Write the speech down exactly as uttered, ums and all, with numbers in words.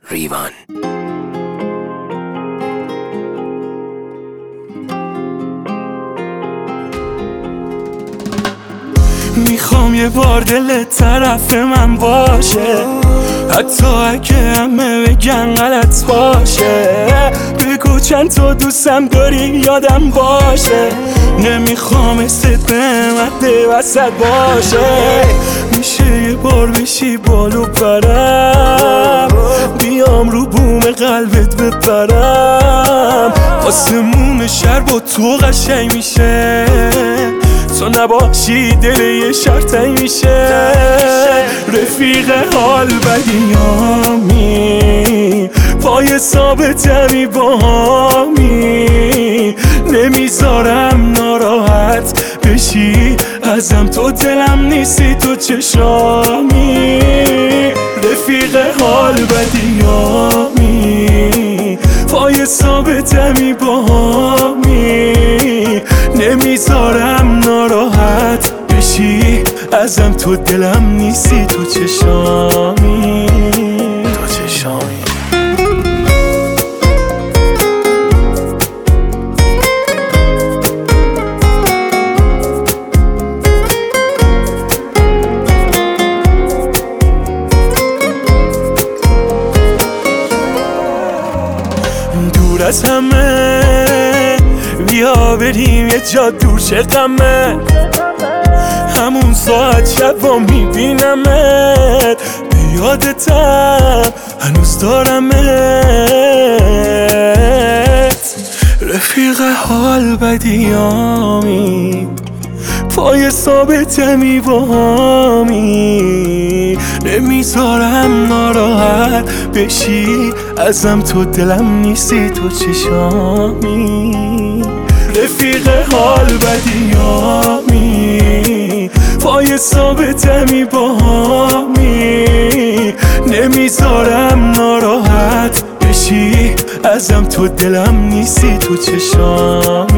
ریوان. میخوام یه بار دلت طرف من باشه، حتی اگه همه بگن غلط باشه. بگو چند تا دوستم داری یادم باشه، نمیخوام استت بهمده وسط باشه. میشه یه بار بشی بالو برم، بیام رو بوم قلبت بپرم. آسمون شهر با تو قشنگ میشه، تو نباشی دل یه شهر تنگ میشه. رفیق حال بدیامی، پای ثابتمی با همی. نمیذارم ناراحت بشی ازم، تو دلم نیستی تو چشامی. رفیق حال بدیامی، پای ثابتمی با همی. نمیذارم ناراحت بشی ازم، تو دلم نیستی تو چشامی، تو چشامی. دور از همه بیا بریم یه جا دور، چه غمه همون ساعت شبا میبینمت. به یادتم هنوز دارمت. رفیق حال بدیامی، پای ثابتمی با همی. نمیذارم ناراحت بشی ازم، تو دلم نیستی تو چشامی. رفیق حال بدیامی، پای ثابتمی با همی. نمیذارم ناراحت بشی ازم، تو دلم نیستی تو چشامی.